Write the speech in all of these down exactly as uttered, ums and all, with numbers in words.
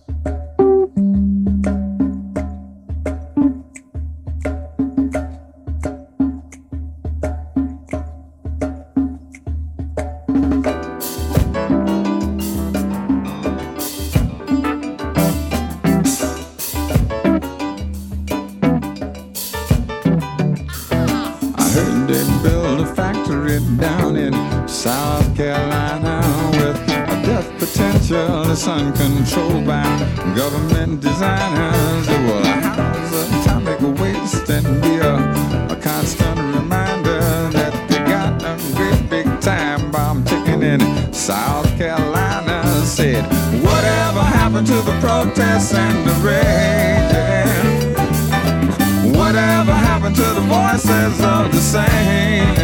Heard they build a factory down in South Carolina with a death potential that's uncontrolled by government designers. It will house atomic waste and be a, a constant reminder that they got a great big time bomb ticking in South Carolina. Said, whatever happened to the protests and the raging? Whatever happened to the voices of the same?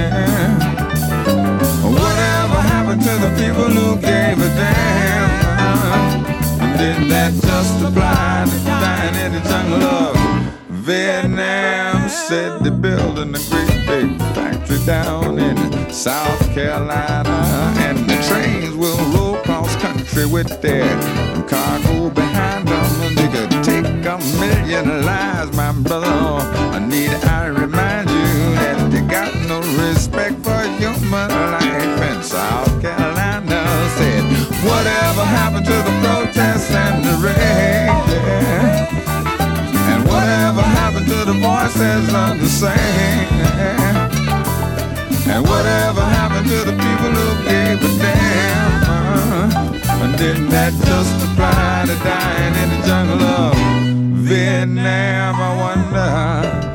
Whatever happened to the people who gave a damn? Did that just apply to dying in the jungle of Vietnam? Said they're building a great big factory down in South Carolina, and the trains will roll cross country with their cargo behind them. They could take a million lives, my brother. I need I remind you that they got no respect for human life in South Carolina. Said, whatever happened to the protests and the rage? And whatever happened to the voices of the same? And whatever happened to the people who gave a damn? And didn't that just apply to dying in the jungle of Vietnam? I wonder.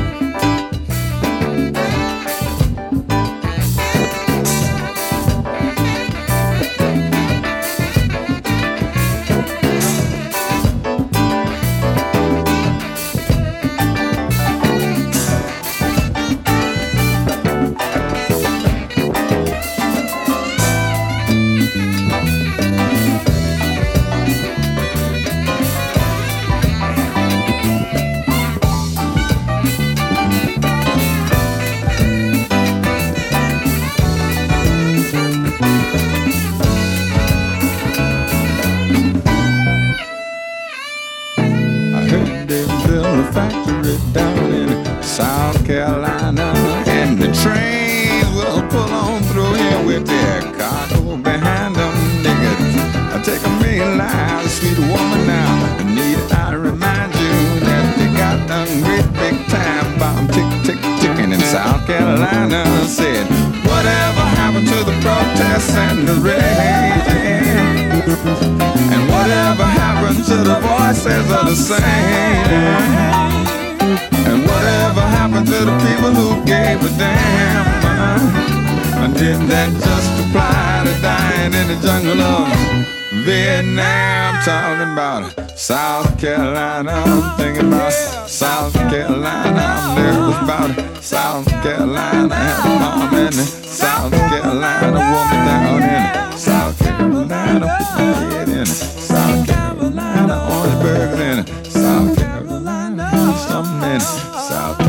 They built a factory down in South Carolina, and the trains will pull on through here with their cargo behind them. They could take a million lives, sweet woman. Now need I remind you that they got a great big time bomb tick tick ticking in South Carolina. Said, whatever happened to the protests and the raging? And whatever happened to the voices of the same? And whatever happened to the people who gave a damn? And did that just apply to dying in the jungle of Vietnam? Talking about South Carolina, I'm thinking about South Carolina. I'm nervous about South Carolina. Had a mom in South Carolina, woman down in South Carolina, put my head in South Carolina, orange burgers in South Carolina, something in South Carolina.